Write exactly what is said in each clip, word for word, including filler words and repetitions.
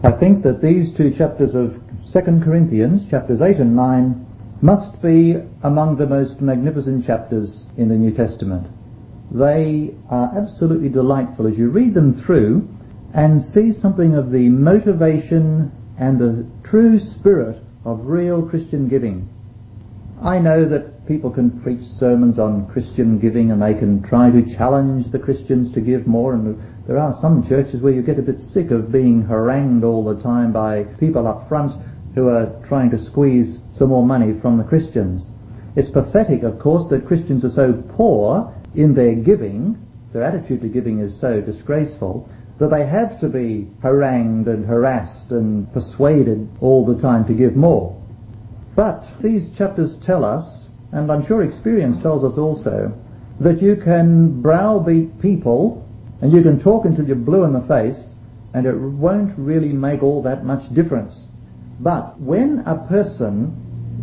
I think that these two chapters of Second Corinthians, chapters eight and nine, must be among the most magnificent chapters in the New Testament. They are absolutely delightful as you read them through and see something of the motivation and the true spirit of real Christian giving. I know that people can preach sermons on Christian giving and they can try to challenge the Christians to give more, and there are some churches where you get a bit sick of being harangued all the time by people up front who are trying to squeeze some more money from the Christians. It's pathetic, of course, that Christians are so poor in their giving, their attitude to giving is so disgraceful, that they have to be harangued and harassed and persuaded all the time to give more. But these chapters tell us, and I'm sure experience tells us also, that you can browbeat people and you can talk until you're blue in the face and it won't really make all that much difference. But when a person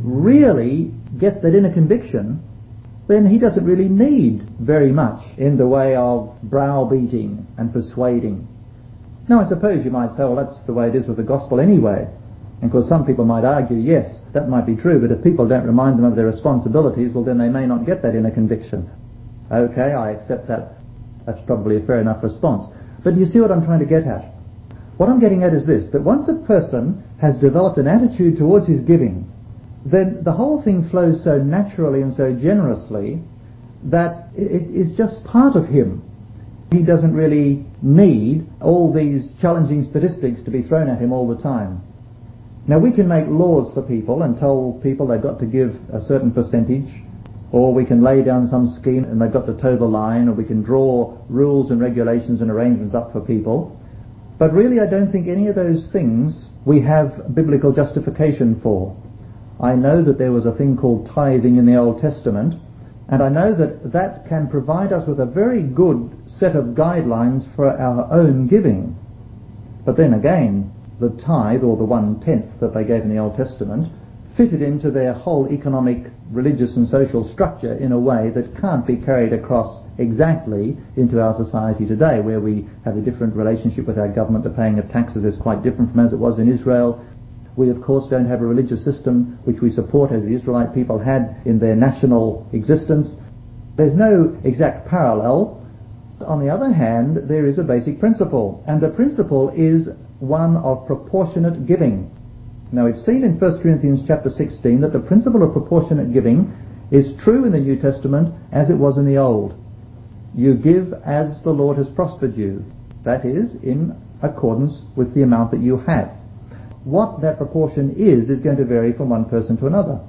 really gets that inner conviction, then he doesn't really need very much in the way of browbeating and persuading. Now I suppose you might say, well, that's the way it is with the gospel anyway. And of course some people might argue, yes, that might be true, but if people don't remind them of their responsibilities, well then they may not get that inner conviction. Okay, I accept that. That's probably a fair enough response. But you see what I'm trying to get at? What I'm getting at is this, that once a person has developed an attitude towards his giving, then the whole thing flows so naturally and so generously that it is just part of him. He doesn't really need all these challenging statistics to be thrown at him all the time. Now we can make laws for people and tell people they've got to give a certain percentage, or we can lay down some scheme and they've got to toe the line, or we can draw rules and regulations and arrangements up for people. But really I don't think any of those things we have biblical justification for. I know that there was a thing called tithing in the Old Testament, and I know that that can provide us with a very good set of guidelines for our own giving. But then again, the tithe, or the one-tenth that they gave in the Old Testament, fitted into their whole economic, religious and social structure in a way that can't be carried across exactly into our society today, where we have a different relationship with our government. The paying of taxes is quite different from as it was in Israel. We of course don't have a religious system which we support as the Israelite people had in their national existence. There's no exact parallel. On the other hand, there is a basic principle, and the principle is one of proportionate giving. Now we've seen in First Corinthians chapter sixteen that the principle of proportionate giving is true in the New Testament as it was in the Old. You give as the Lord has prospered you. That is, in accordance with the amount that you have. What that proportion is, is going to vary from one person to another.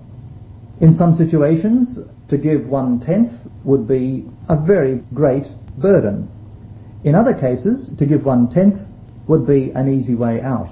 In some situations, to give one-tenth would be a very great burden. In other cases, to give one-tenth would be an easy way out.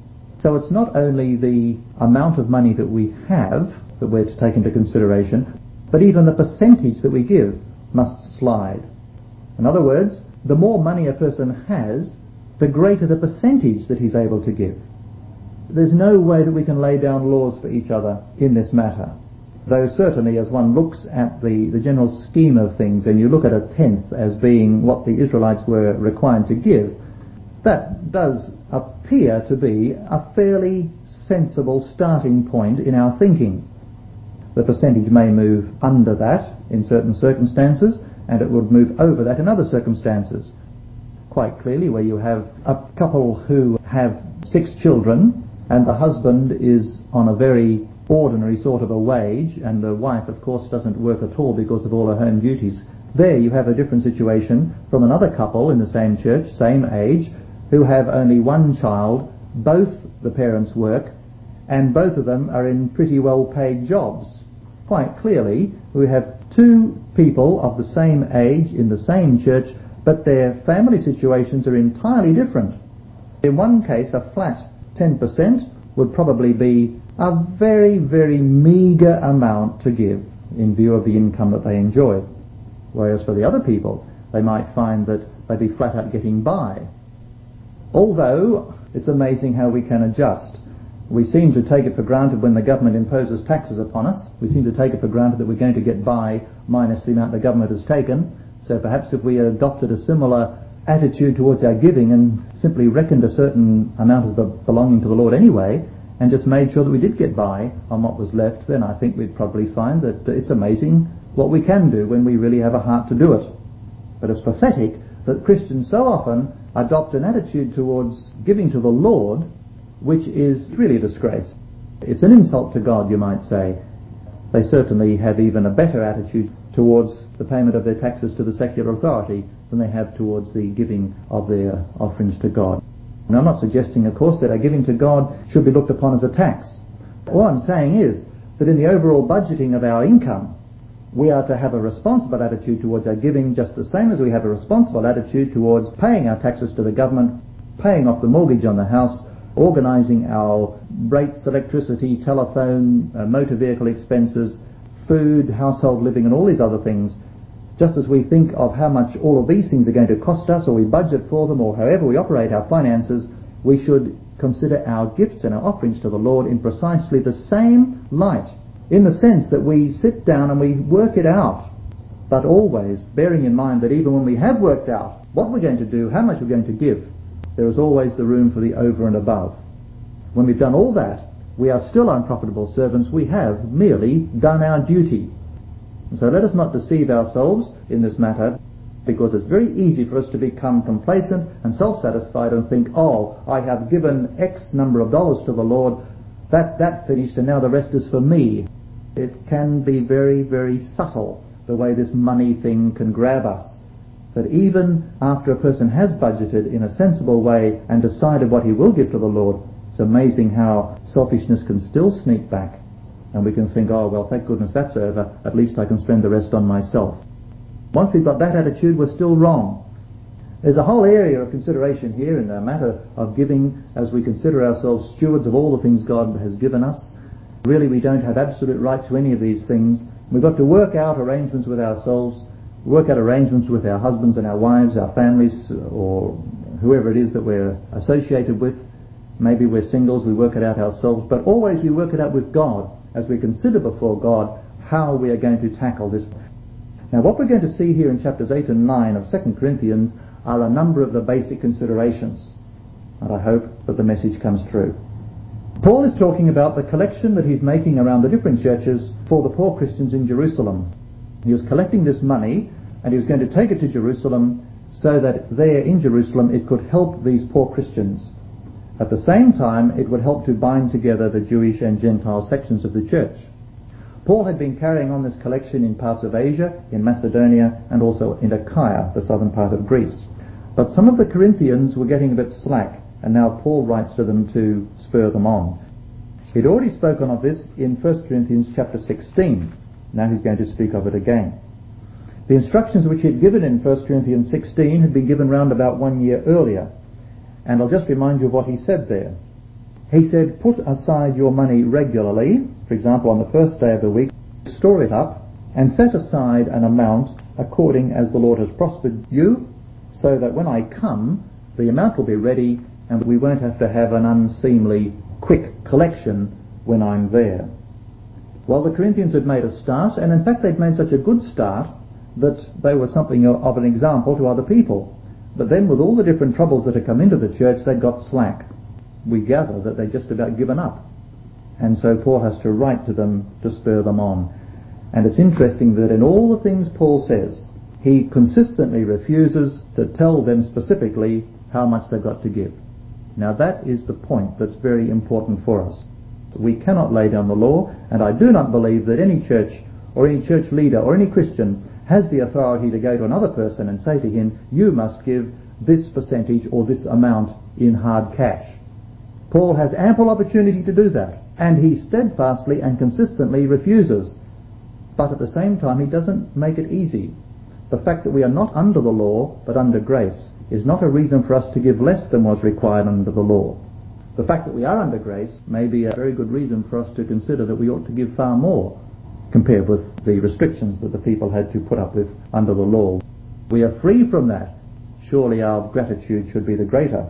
So it's not only the amount of money that we have that we're to take into consideration, but even the percentage that we give must slide. In other words, the more money a person has, the greater the percentage that he's able to give. There's no way that we can lay down laws for each other in this matter. Though certainly as one looks at the, the general scheme of things, and you look at a tenth as being what the Israelites were required to give, that does appear to be a fairly sensible starting point in our thinking. The percentage may move under that in certain circumstances, and it would move over that in other circumstances. Quite clearly, where you have a couple who have six children, and the husband is on a very ordinary sort of a wage, and the wife of course doesn't work at all because of all her home duties, there you have a different situation from another couple in the same church, same age, who have only one child. Both the parents work, and both of them are in pretty well paid jobs. Quite clearly we have two people of the same age in the same church, but their family situations are entirely different. In one case, a flat ten percent would probably be a very, very meagre amount to give in view of the income that they enjoy. Whereas for the other people, they might find that they'd be flat out getting by. Although, it's amazing how we can adjust. We seem to take it for granted when the government imposes taxes upon us. We seem to take it for granted that we're going to get by minus the amount the government has taken. So perhaps if we adopted a similar attitude towards our giving and simply reckoned a certain amount as belonging to the Lord anyway, and just made sure that we did get by on what was left, then I think we'd probably find that it's amazing what we can do when we really have a heart to do it. But it's pathetic that Christians so often adopt an attitude towards giving to the Lord which is really a disgrace. It's an insult to God, you might say. They certainly have even a better attitude towards the payment of their taxes to the secular authority than they have towards the giving of their offerings to God. And I'm not suggesting, of course, that our giving to God should be looked upon as a tax. All I'm saying is that in the overall budgeting of our income, we are to have a responsible attitude towards our giving, just the same as we have a responsible attitude towards paying our taxes to the government, paying off the mortgage on the house, organising our rates, electricity, telephone, uh, motor vehicle expenses, food, household living and all these other things. Just as we think of how much all of these things are going to cost us, or we budget for them, or however we operate our finances, we should consider our gifts and our offerings to the Lord in precisely the same light, in the sense that we sit down and we work it out, but always bearing in mind that even when we have worked out what we're going to do, how much we're going to give, there is always the room for the over and above. When we've done all that, we are still unprofitable servants. We have merely done our duty. And so let us not deceive ourselves in this matter, because it's very easy for us to become complacent and self-satisfied and think, oh, I have given X number of dollars to the Lord, that's that finished, and now the rest is for me. It can be very, very subtle, the way this money thing can grab us. That even after a person has budgeted in a sensible way and decided what he will give to the Lord, it's amazing how selfishness can still sneak back, and we can think, oh well, thank goodness that's over, at least I can spend the rest on myself. Once we've got that attitude, we're still wrong. There's a whole area of consideration here in the matter of giving, as we consider ourselves stewards of all the things God has given us. Really, we don't have absolute right to any of these things. We've got to work out arrangements with ourselves, work out arrangements with our husbands and our wives, our families, or whoever it is that we're associated with. Maybe we're singles, we work it out ourselves, but always we work it out with God as we consider before God how we are going to tackle this. Now, what we're going to see here in chapters eight and nine of Second Corinthians are a number of the basic considerations, and I hope that the message comes through. Paul is talking about the collection that he's making around the different churches for the poor Christians in Jerusalem. He was collecting this money, and he was going to take it to Jerusalem so that there in Jerusalem it could help these poor Christians. At the same time, it would help to bind together the Jewish and Gentile sections of the church. Paul had been carrying on this collection in parts of Asia, in Macedonia, and also in Achaia, the southern part of Greece. But some of the Corinthians were getting a bit slack, and now Paul writes to them to spur them on. He'd already spoken of this in First Corinthians chapter sixteen. Now he's going to speak of it again. The instructions which he had given in First Corinthians sixteen had been given round about one year earlier. And I'll just remind you of what he said there. He said, put aside your money regularly, for example on the first day of the week, store it up, and set aside an amount according as the Lord has prospered you, so that when I come, the amount will be ready, and we won't have to have an unseemly quick collection when I'm there. Well, the Corinthians had made a start, and in fact they'd made such a good start that they were something of an example to other people. But then with all the different troubles that had come into the church, they got slack. We gather that they'd just about given up. And so Paul has to write to them to spur them on. And it's interesting that in all the things Paul says, he consistently refuses to tell them specifically how much they've got to give. Now that is the point that's very important for us. We cannot lay down the law, and I do not believe that any church or any church leader or any Christian has the authority to go to another person and say to him, you must give this percentage or this amount in hard cash. Paul has ample opportunity to do that, and he steadfastly and consistently refuses. But at the same time, he doesn't make it easy. The fact that we are not under the law, but under grace, is not a reason for us to give less than was required under the law. The fact that we are under grace may be a very good reason for us to consider that we ought to give far more, compared with the restrictions that the people had to put up with under the law. We are free from that. Surely our gratitude should be the greater.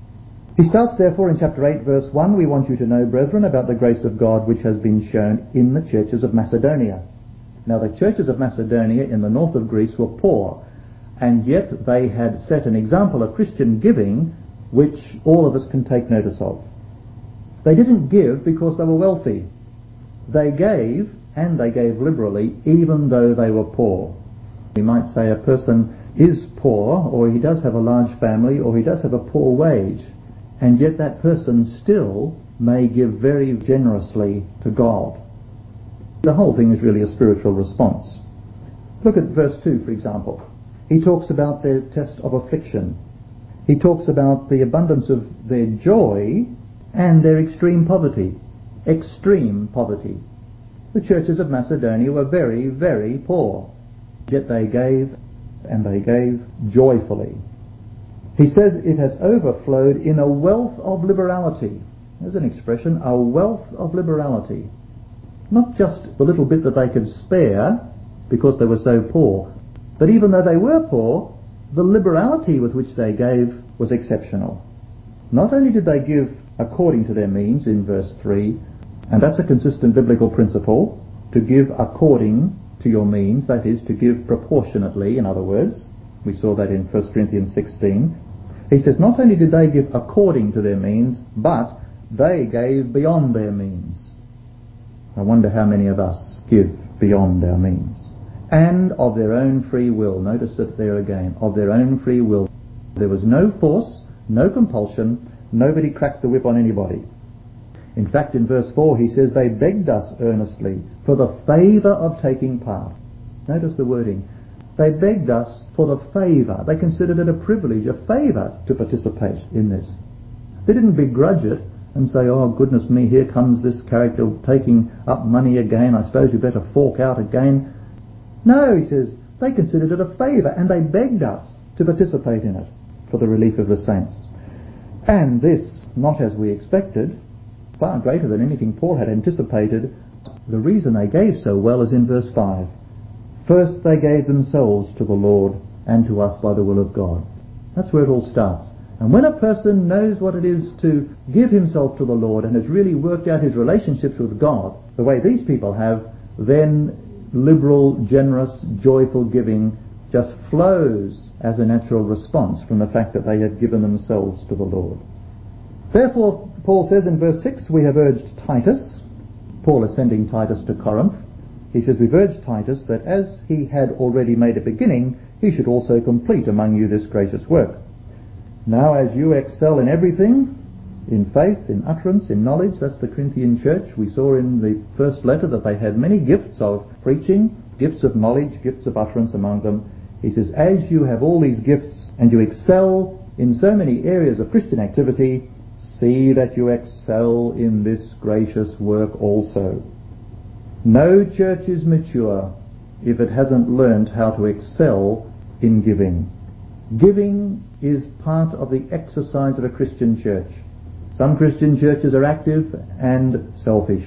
He starts therefore in chapter eight verse one, we want you to know, brethren, about the grace of God which has been shown in the churches of Macedonia. Now the churches of Macedonia in the north of Greece were poor, and yet they had set an example of Christian giving which all of us can take notice of. They didn't give because they were wealthy. They gave, and they gave liberally, even though they were poor. We might say a person is poor, or he does have a large family, or he does have a poor wage, and yet that person still may give very generously to God. The whole thing is really a spiritual response. Look at verse two, for example. He talks about their test of affliction. He talks about the abundance of their joy and their extreme poverty. Extreme poverty. The churches of Macedonia were very, very poor, yet they gave, and they gave joyfully. He says it has overflowed in a wealth of liberality. There's an expression, a wealth of liberality. Not just the little bit that they could spare because they were so poor, but even though they were poor, the liberality with which they gave was exceptional. Not only did they give according to their means in verse three, and that's a consistent biblical principle, to give according to your means, that is, to give proportionately, in other words. We saw that in First Corinthians sixteen. He says not only did they give according to their means, but they gave beyond their means. I wonder how many of us give beyond our means. And of their own free will. Notice it there again. Of their own free will. There was no force, no compulsion, nobody cracked the whip on anybody. In fact, in verse four he says they begged us earnestly for the favour of taking part. Notice the wording. They begged us for the favour. They considered it a privilege, a favour to participate in this. They didn't begrudge it and say, oh goodness me, here comes this character taking up money again, I suppose you better fork out again. No, he says, they considered it a favour and they begged us to participate in it for the relief of the saints. And this, not as we expected, far greater than anything Paul had anticipated. The reason they gave so well is in verse five. First they gave themselves to the Lord and to us by the will of God. That's where it all starts. And when a person knows what it is to give himself to the Lord and has really worked out his relationships with God, the way these people have, then liberal, generous, joyful giving just flows as a natural response from the fact that they have given themselves to the Lord. Therefore, Paul says in verse six, we have urged Titus. Paul is sending Titus to Corinth. He says, we've urged Titus that as he had already made a beginning, he should also complete among you this gracious work. Now as you excel in everything, in faith, in utterance, in knowledge, that's the Corinthian church. We saw in the first letter that they had many gifts of preaching, gifts of knowledge, gifts of utterance among them. He says, as you have all these gifts and you excel in so many areas of Christian activity, see that you excel in this gracious work also. No church is mature if it hasn't learned how to excel in giving. Giving is part of the exercise of a Christian church. Some Christian churches are active and selfish.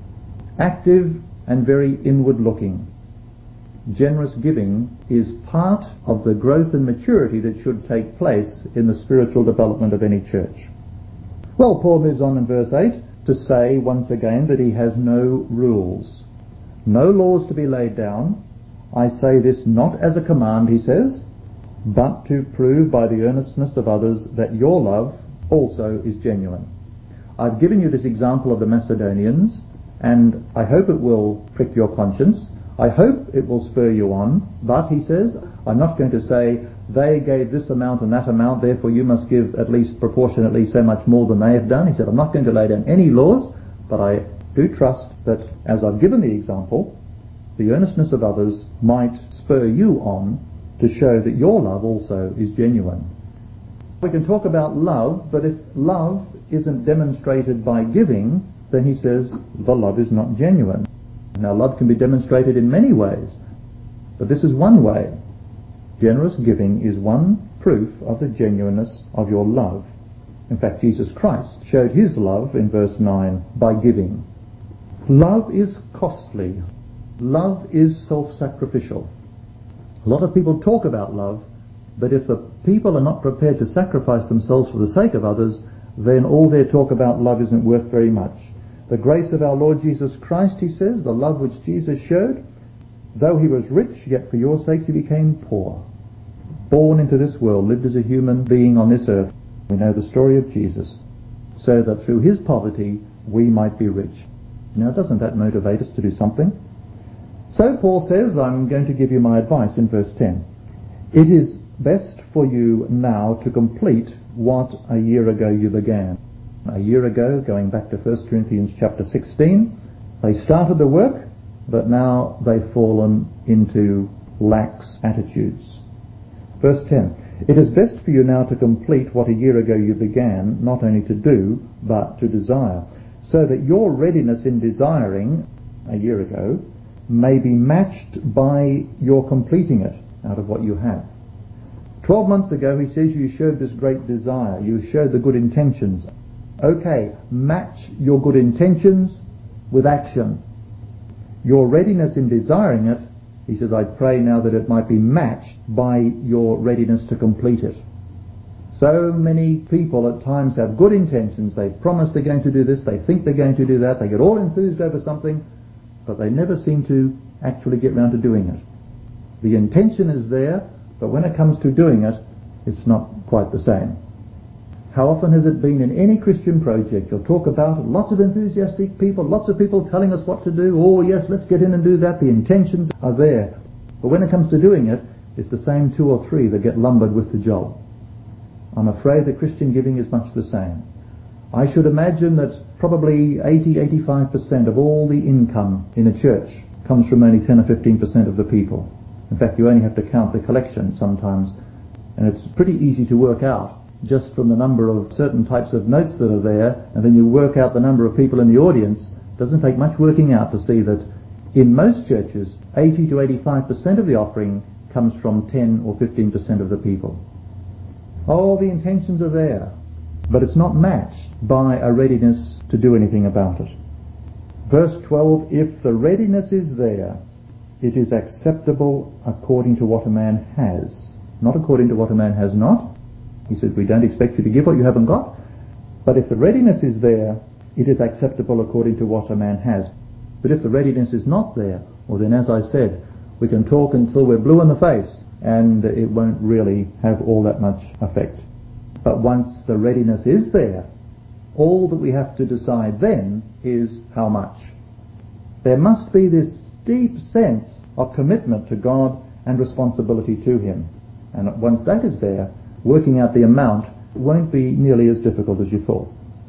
Active and very inward looking. Generous giving is part of the growth and maturity that should take place in the spiritual development of any church. Well, Paul moves on in verse eight to say once again that he has no rules. No laws to be laid down. I say this not as a command, he says, but to prove by the earnestness of others that your love also is genuine. I've given you this example of the Macedonians, and I hope it will prick your conscience. I hope it will spur you on, but, he says, I'm not going to say they gave this amount and that amount, therefore you must give at least proportionately so much more than they have done. He said, I'm not going to lay down any laws, but I do trust that as I've given the example, the earnestness of others might spur you on to show that your love also is genuine. We can talk about love, but if love isn't demonstrated by giving, then he says the love is not genuine. Now, love can be demonstrated in many ways, but this is one way. Generous giving is one proof of the genuineness of your love. In fact, Jesus Christ showed his love in verse nine by giving. Love is costly. Love is self-sacrificial. A lot of people talk about love, but if the people are not prepared to sacrifice themselves for the sake of others, then all their talk about love isn't worth very much. The grace of our Lord Jesus Christ, he says, the love which Jesus showed, though he was rich, yet for your sakes he became poor. born into this world, lived as a human being on this earth. We know the story of Jesus, so that through his poverty we might be rich. Now, doesn't that motivate us to do something? So Paul says, I'm going to give you my advice in verse ten. It is best for you now to complete what a year ago you began. A year ago, going back to First Corinthians chapter sixteen, they started the work, but now they've fallen into lax attitudes. Verse ten. It is best for you now to complete what a year ago you began, not only to do, but to desire, so that your readiness in desiring a year ago may be matched by your completing it out of what you have. Twelve months ago, he says, you showed this great desire. You showed the good intentions. Okay, match your good intentions with action. Your readiness in desiring it, he says, I pray now that it might be matched by your readiness to complete it. So many people at times have good intentions. They promise they're going to do this. They think they're going to do that. They get all enthused over something, but they never seem to actually get round to doing it. The intention is there, but when it comes to doing it, it's not quite the same. How often has it been in any Christian project? You'll talk about it, lots of enthusiastic people, lots of people telling us what to do. Oh yes, let's get in and do that. The intentions are there. But when it comes to doing it, it's the same two or three that get lumbered with the job. I'm afraid that Christian giving is much the same. I should imagine that probably eighty to eighty-five percent of all the income in a church comes from only ten or fifteen percent of the people. In fact, you only have to count the collection sometimes, and it's pretty easy to work out just from the number of certain types of notes that are there, and then you work out the number of people in the audience. It doesn't take much working out to see that in most churches, eighty to eighty-five percent of the offering comes from ten or fifteen percent of the people. All the intentions are there, but it's not matched by a readiness to do anything about it. Verse twelve, if the readiness is there, it is acceptable according to what a man has, not according to what a man has not. He said, we don't expect you to give what you haven't got, but if the readiness is there, it is acceptable according to what a man has. But if the readiness is not there, well then, as I said, we can talk until we're blue in the face, and it won't really have all that much effect. But once the readiness is there, all that we have to decide then is how much. There must be this deep sense of commitment to God and responsibility to Him. And once that is there, working out the amount won't be nearly as difficult as you thought.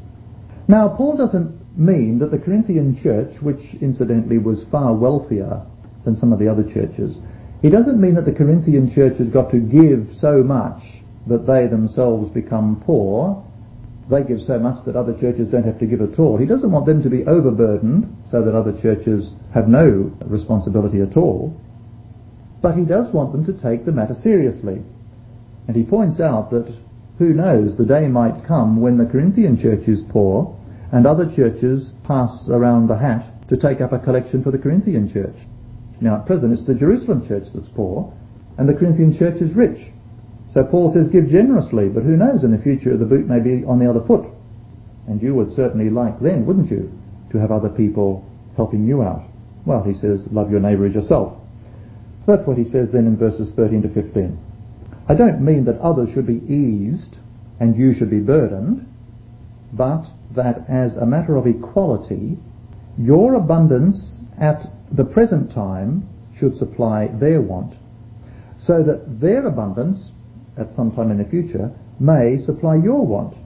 Now, Paul doesn't mean that the Corinthian church, which incidentally was far wealthier than some of the other churches, he doesn't mean that the Corinthian church has got to give so much that they themselves become poor. They give so much that other churches don't have to give at all. He doesn't want them to be overburdened so that other churches have no responsibility at all. But he does want them to take the matter seriously. And he points out that, who knows, the day might come when the Corinthian church is poor and other churches pass around the hat to take up a collection for the Corinthian church. Now at present it's the Jerusalem church that's poor and the Corinthian church is rich. So Paul says give generously, but who knows, in the future the boot may be on the other foot. And you would certainly like then, wouldn't you, to have other people helping you out. Well, he says, love your neighbour as yourself. So that's what he says then in verses thirteen to fifteen. I don't mean that others should be eased and you should be burdened, but that as a matter of equality, your abundance at the present time should supply their want, so that their abundance at some time in the future may supply your want.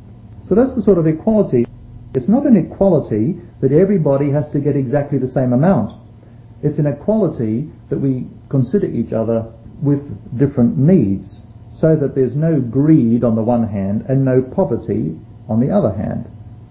So that's the sort of equality. It's not an equality that everybody has to get exactly the same amount. It's an equality that we consider each other with different needs, so that there's no greed on the one hand and no poverty on the other hand.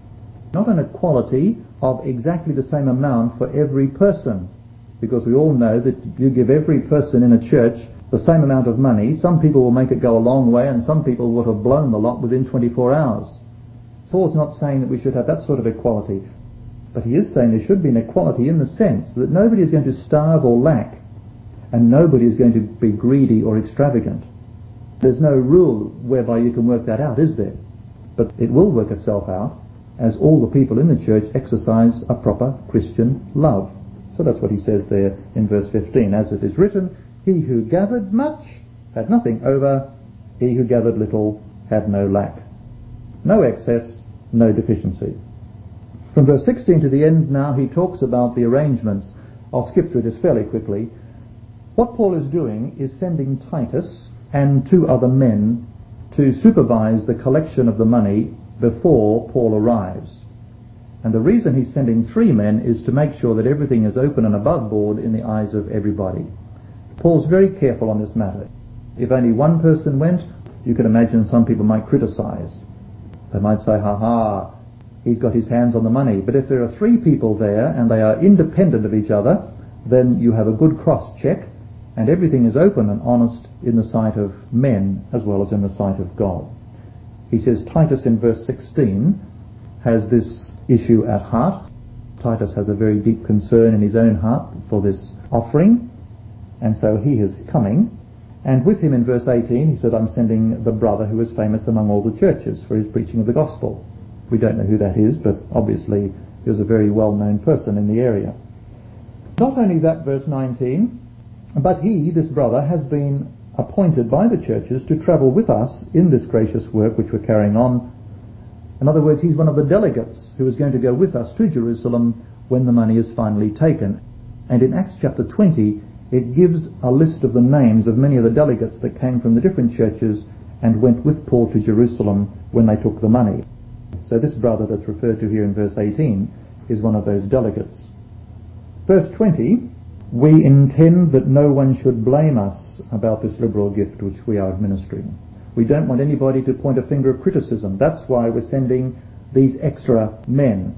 Not an equality of exactly the same amount for every person, because we all know that you give every person in a church the same amount of money, some people will make it go a long way and some people would have blown the lot within twenty-four hours. Paul's not saying that we should have that sort of equality, but he is saying there should be an equality in the sense that nobody is going to starve or lack, and nobody is going to be greedy or extravagant. There's no rule whereby you can work that out, is there? But it will work itself out as all the people in the church exercise a proper Christian love. So that's what he says there in verse fifteen. As it is written, he who gathered much had nothing over, he who gathered little had no lack. No excess, no deficiency. From verse sixteen to the end now, he talks about the arrangements. I'll skip through this fairly quickly. What Paul is doing is sending Titus and two other men to supervise the collection of the money before Paul arrives. And the reason he's sending three men is to make sure that everything is open and above board in the eyes of everybody. Paul's very careful on this matter. If only one person went, you can imagine some people might criticize. They might say, ha ha, he's got his hands on the money. But if there are three people there and they are independent of each other, then you have a good cross-check and everything is open and honest in the sight of men as well as in the sight of God. He says Titus in verse sixteen has this issue at heart. Titus has a very deep concern in his own heart for this offering, and so he is coming. And with him in verse eighteen, he said, I'm sending the brother who is famous among all the churches for his preaching of the gospel. We don't know who that is, but obviously he was a very well-known person in the area. Not only that, verse nineteen, but he, this brother, has been appointed by the churches to travel with us in this gracious work which we're carrying on. In other words, he's one of the delegates who is going to go with us to Jerusalem when the money is finally taken. And in Acts chapter twenty, it gives a list of the names of many of the delegates that came from the different churches and went with Paul to Jerusalem when they took the money. So this brother that's referred to here in verse eighteen is one of those delegates. Verse twenty, we intend that no one should blame us about this liberal gift which we are administering. We don't want anybody to point a finger of criticism. That's why we're sending these extra men,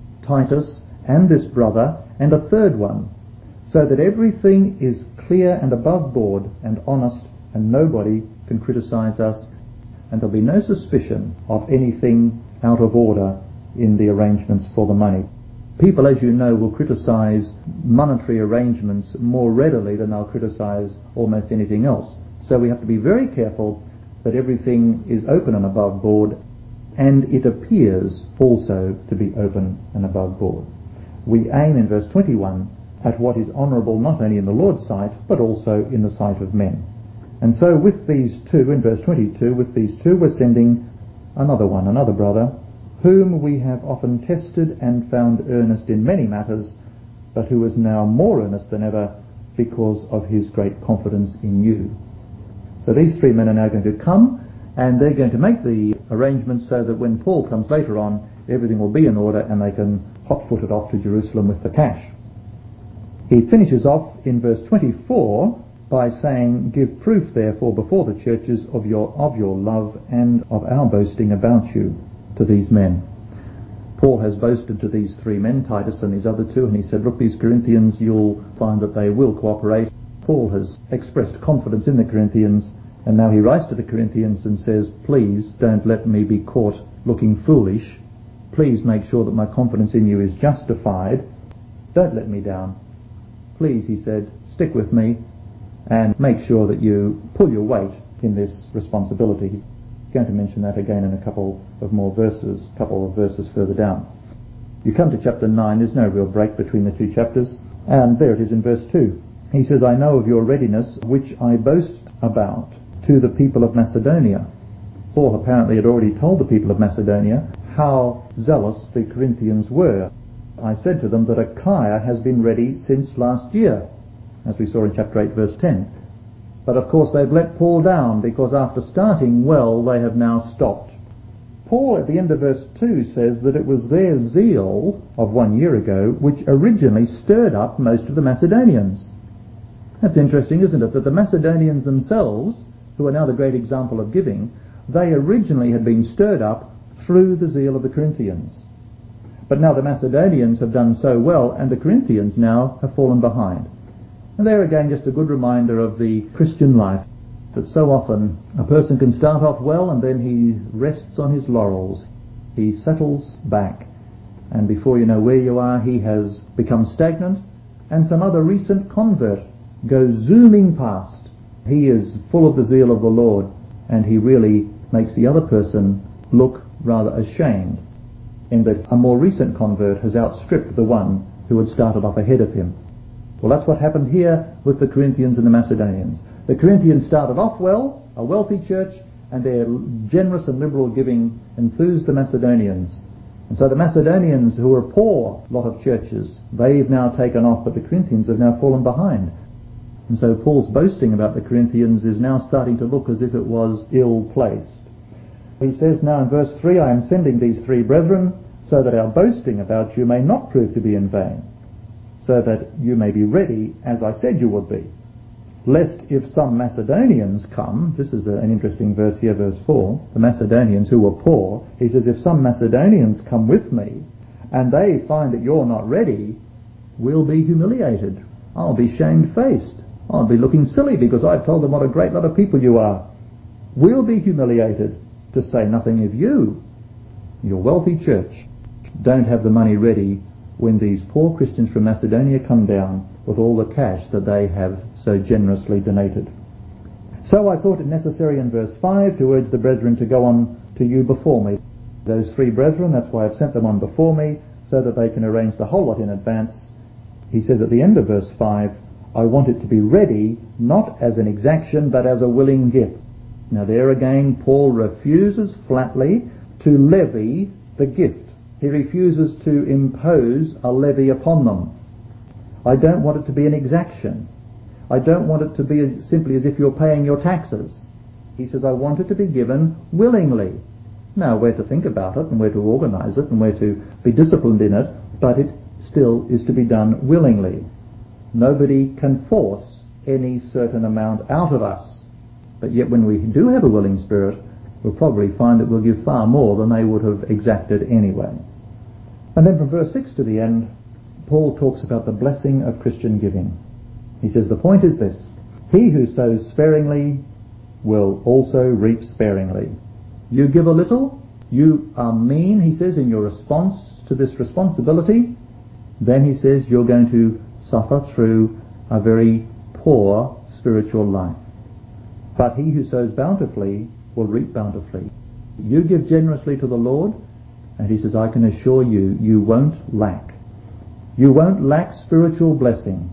Titus and this brother and a third one, so that everything is clear and above board and honest and nobody can criticize us, and there'll be no suspicion of anything out of order in the arrangements for the money. People, as you know, will criticize monetary arrangements more readily than they'll criticize almost anything else. So we have to be very careful that everything is open and above board, and it appears also to be open and above board. We aim in verse twenty-one at what is honourable not only in the Lord's sight, but also in the sight of men. And so with these two, in verse twenty-two, with these two we're sending another one, another brother, whom we have often tested and found earnest in many matters, but who is now more earnest than ever because of his great confidence in you. So these three men are now going to come, and they're going to make the arrangements so that when Paul comes later on, everything will be in order and they can hot-foot it off to Jerusalem with the cash. He finishes off in verse twenty-four by saying, give proof therefore before the churches of your of your love and of our boasting about you to these men. Paul has boasted to these three men, Titus and these other two, and he said, look, these Corinthians, you'll find that they will cooperate. Paul has expressed confidence in the Corinthians, and now he writes to the Corinthians and says, please don't let me be caught looking foolish. Please make sure that my confidence in you is justified. Don't let me down. Please, he said, stick with me and make sure that you pull your weight in this responsibility. He's going to mention that again in a couple of more verses, a couple of verses further down. You come to chapter nine, there's no real break between the two chapters, and there it is in verse two. He says, I know of your readiness, which I boast about to the people of Macedonia. Paul apparently had already told the people of Macedonia how zealous the Corinthians were. I said to them that Achaia has been ready since last year, as we saw in chapter eight, verse ten. But of course they've let Paul down, because after starting well, they have now stopped. Paul at the end of verse two says that it was their zeal of one year ago which originally stirred up most of the Macedonians. That's interesting, isn't it? That the Macedonians themselves, who are now the great example of giving, they originally had been stirred up through the zeal of the Corinthians. But now the Macedonians have done so well, and the Corinthians now have fallen behind. And there again, just a good reminder of the Christian life, that so often a person can start off well and then he rests on his laurels. He settles back, and before you know where you are, he has become stagnant, and some other recent convert goes zooming past. He is full of the zeal of the Lord, and he really makes the other person look rather ashamed, in that a more recent convert has outstripped the one who had started off ahead of him. Well, that's what happened here with the Corinthians and the Macedonians. The Corinthians started off well, a wealthy church, and their generous and liberal giving enthused the Macedonians. And so the Macedonians, who were a poor lot of churches, they've now taken off, but the Corinthians have now fallen behind. And so Paul's boasting about the Corinthians is now starting to look as if it was ill-placed. He says now in verse three, I am sending these three brethren, so that our boasting about you may not prove to be in vain, so that you may be ready, as I said you would be. Lest if some Macedonians come, this is a, an interesting verse here, verse four, the Macedonians who were poor, he says, if some Macedonians come with me, and they find that you're not ready, we'll be humiliated. I'll be shamefaced. I'll be looking silly because I've told them what a great lot of people you are. We'll be humiliated, to say nothing of you. Your wealthy church don't have the money ready when these poor Christians from Macedonia come down with all the cash that they have so generously donated. So I thought it necessary in verse five to urge the brethren to go on to you before me. Those three brethren, that's why I've sent them on before me, so that they can arrange the whole lot in advance. He says at the end of verse five, I want it to be ready, not as an exaction, but as a willing gift. Now there again, Paul refuses flatly to levy the gift. He refuses to impose a levy upon them. I don't want it to be an exaction. I don't want it to be as simply as if you're paying your taxes. He says, I want it to be given willingly. Now, we're to think about it, and we're to organise it, and we're to be disciplined in it, but it still is to be done willingly. Nobody can force any certain amount out of us. But yet when we do have a willing spirit, we'll probably find that we'll give far more than they would have exacted anyway. And then from verse six to the end, Paul talks about the blessing of Christian giving. He says the point is this: he who sows sparingly will also reap sparingly. You give a little, you are mean, he says, in your response to this responsibility, then he says you're going to suffer through a very poor spiritual life. But he who sows bountifully will reap bountifully. You give generously to the Lord, and he says, I can assure you, you won't lack. You won't lack spiritual blessing.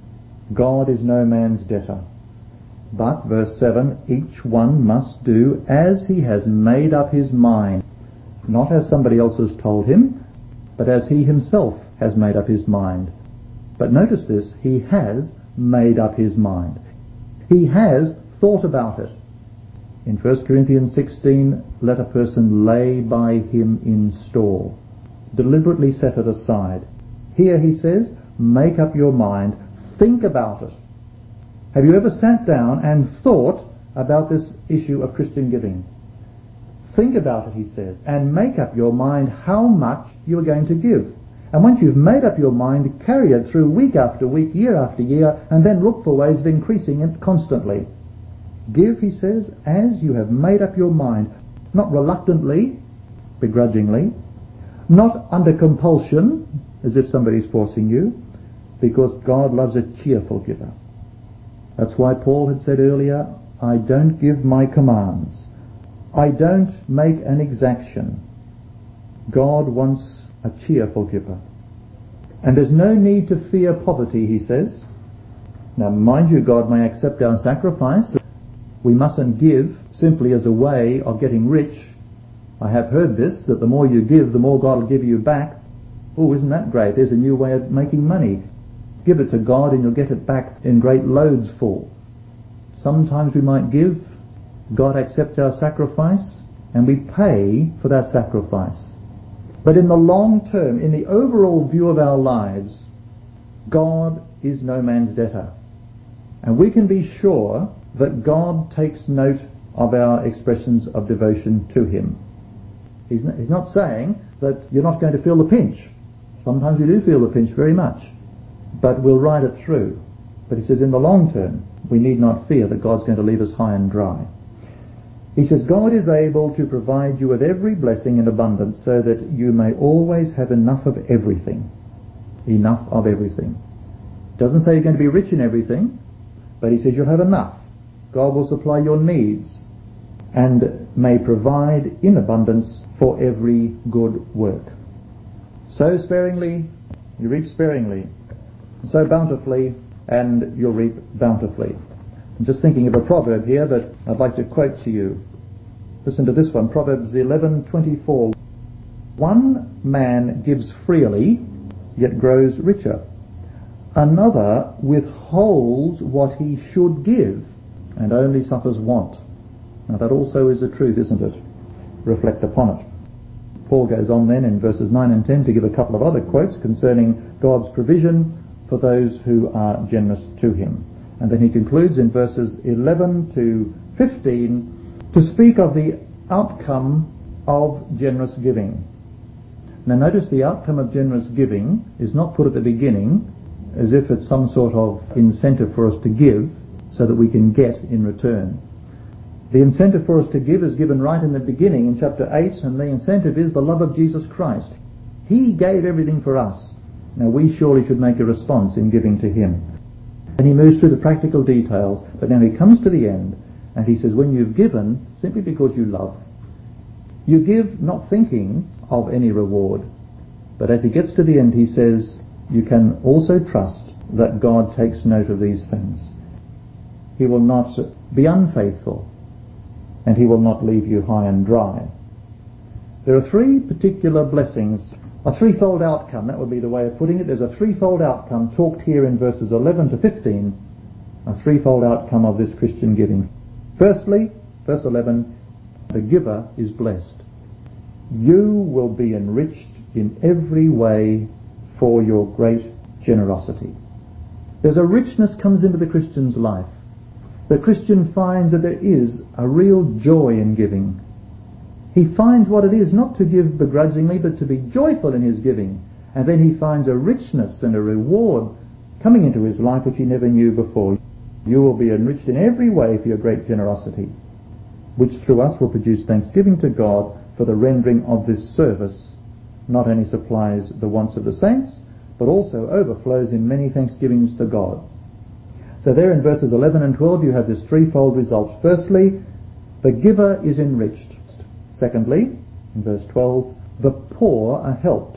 God is no man's debtor. But, verse seven, each one must do as he has made up his mind, not as somebody else has told him, but as he himself has made up his mind. But notice this, he has made up his mind. He has thought about it. In First Corinthians sixteen, let a person lay by him in store, deliberately set it aside. Here he says, make up your mind, think about it. Have you ever sat down and thought about this issue of Christian giving? Think about it, he says, and make up your mind how much you are going to give. And once you've made up your mind, carry it through week after week, year after year, and then look for ways of increasing it constantly. Give, he says, as you have made up your mind, not reluctantly, begrudgingly, not under compulsion, as if somebody's forcing you, because God loves a cheerful giver. That's why Paul had said earlier, I don't give my commands. I don't make an exaction. God wants a cheerful giver. And there's no need to fear poverty, he says. Now, mind you, God may accept our sacrifice. We mustn't give simply as a way of getting rich. I have heard this, that the more you give, the more God will give you back. Oh, isn't that great? There's a new way of making money. Give it to God and you'll get it back in great loads full. Sometimes we might give, God accepts our sacrifice, and we pay for that sacrifice. But in the long term, in the overall view of our lives, God is no man's debtor. And we can be sure that God takes note of our expressions of devotion to him. He's not, he's not saying that you're not going to feel the pinch. Sometimes we do feel the pinch very much. But we'll ride it through. But he says in the long term, we need not fear that God's going to leave us high and dry. He says, God is able to provide you with every blessing in abundance so that you may always have enough of everything. Enough of everything. Doesn't say you're going to be rich in everything, but he says you'll have enough. God will supply your needs and may provide in abundance for every good work. Sow sparingly, you reap sparingly. Sow bountifully, and you'll reap bountifully. I'm just thinking of a proverb here that I'd like to quote to you. Listen to this one, Proverbs eleven twenty-four. One man gives freely, yet grows richer. Another withholds what he should give, and only suffers want. Now that also is the truth, isn't it? Reflect upon it. Paul goes on then in verses nine and ten to give a couple of other quotes concerning God's provision for those who are generous to him. And then he concludes in verses eleven to fifteen to speak of the outcome of generous giving. Now notice the outcome of generous giving is not put at the beginning as if it's some sort of incentive for us to give so that we can get in return. The incentive for us to give is given right in the beginning in chapter eight, and the incentive is the love of Jesus Christ. He gave everything for us. Now we surely should make a response in giving to him. And he moves through the practical details, but now he comes to the end and he says, when you've given simply because you love, you give not thinking of any reward. But as he gets to the end, he says, you can also trust that God takes note of these things. He will not be unfaithful, and he will not leave you high and dry. There are three particular blessings, a threefold outcome, that would be the way of putting it. There's a threefold outcome talked here in verses eleven to fifteen, a threefold outcome of this Christian giving. Firstly, verse eleven, the giver is blessed. You will be enriched in every way for your great generosity. There's a richness comes into the Christian's life. The Christian finds that there is a real joy in giving. He finds what it is not to give begrudgingly, but to be joyful in his giving. And then he finds a richness and a reward coming into his life which he never knew before. You will be enriched in every way for your great generosity, which through us will produce thanksgiving to God for the rendering of this service. Not only supplies the wants of the saints, but also overflows in many thanksgivings to God. So there in verses eleven and twelve you have this threefold result. Firstly, the giver is enriched. Secondly, in verse twelve, the poor are helped.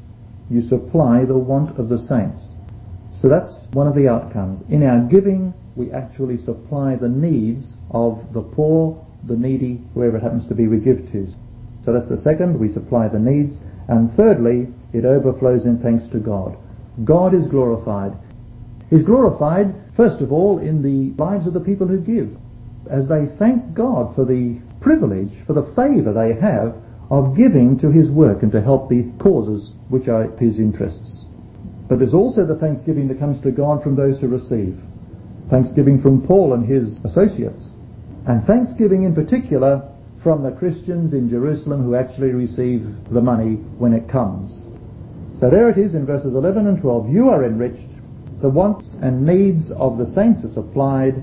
You supply the want of the saints. So that's one of the outcomes. In our giving, we actually supply the needs of the poor, the needy, whoever it happens to be we give to. So that's the second, we supply the needs. And thirdly, it overflows in thanks to God. God is glorified. He's glorified, first of all, in the lives of the people who give, as they thank God for the privilege, for the favour they have of giving to his work and to help the causes which are his interests. But there's also the thanksgiving that comes to God from those who receive. Thanksgiving from Paul and his associates. And thanksgiving in particular from the Christians in Jerusalem who actually receive the money when it comes. So there it is in verses eleven and twelve. You are enriched, the wants and needs of the saints are supplied,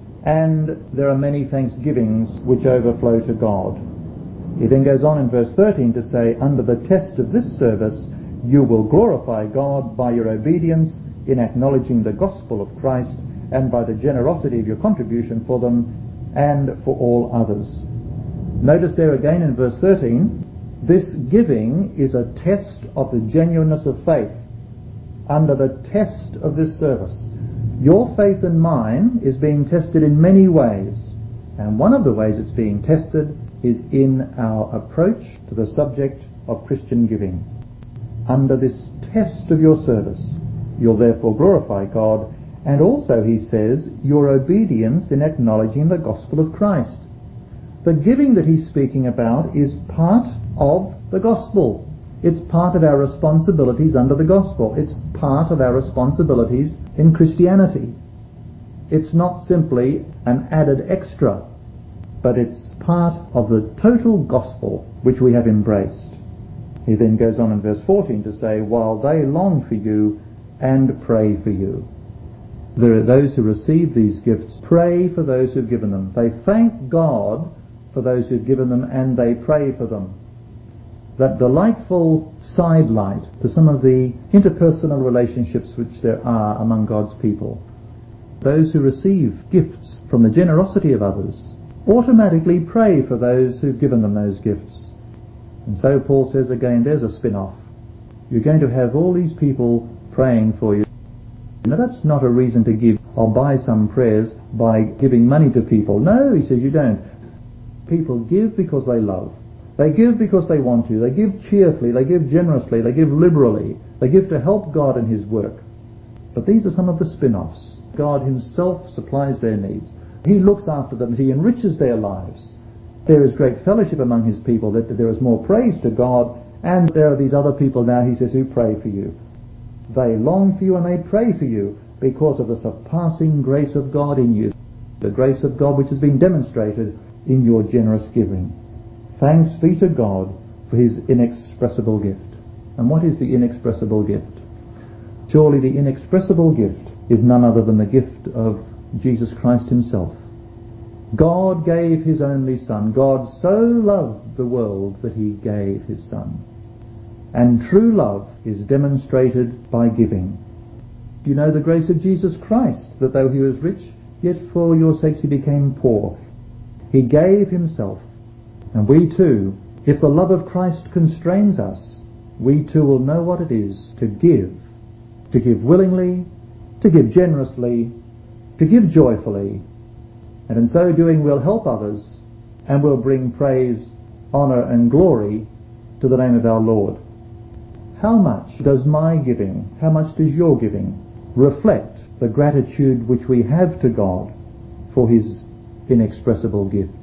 and there are many thanksgivings which overflow to God. He then goes on in verse thirteen to say, under the test of this service, you will glorify God by your obedience in acknowledging the gospel of Christ and by the generosity of your contribution for them and for all others. Notice there again in verse thirteen, this giving is a test of the genuineness of faith. Under the test of this service, your faith and mine is being tested in many ways, and one of the ways it's being tested is in our approach to the subject of Christian giving. Under this test of your service, you'll therefore glorify God, and also, he says, your obedience in acknowledging the gospel of Christ. The giving that he's speaking about is part of the gospel. It's part of our responsibilities under the gospel. It's part of our responsibilities in Christianity. It's not simply an added extra, but it's part of the total gospel which we have embraced. He then goes on in verse fourteen to say, while they long for you and pray for you. There are those who receive these gifts, pray for those who've given them. They thank God for those who've given them, and they pray for them. That delightful sidelight to some of the interpersonal relationships which there are among God's people. Those who receive gifts from the generosity of others automatically pray for those who've given them those gifts. And so Paul says again, there's a spin-off. You're going to have all these people praying for you. Now that's not a reason to give. I'll buy some prayers by giving money to people. No, he says you don't. People give because they love. They give because they want to. They give cheerfully. They give generously. They give liberally. They give to help God in His work. But these are some of the spin-offs. God Himself supplies their needs. He looks after them. He enriches their lives. There is great fellowship among His people, that there is more praise to God, and there are these other people now, He says, who pray for you. They long for you and they pray for you because of the surpassing grace of God in you, the grace of God which has been demonstrated in your generous giving. Thanks be to God for His inexpressible gift. And what is the inexpressible gift? Surely the inexpressible gift is none other than the gift of Jesus Christ Himself. God gave His only Son. God so loved the world that He gave His Son. And true love is demonstrated by giving. Do you know the grace of Jesus Christ, that though He was rich, yet for your sakes He became poor? He gave Himself. And we too, if the love of Christ constrains us, we too will know what it is to give, to give willingly, to give generously, to give joyfully, and in so doing we'll help others and we'll bring praise, honour and glory to the name of our Lord. How much does my giving, how much does your giving reflect the gratitude which we have to God for His inexpressible gift?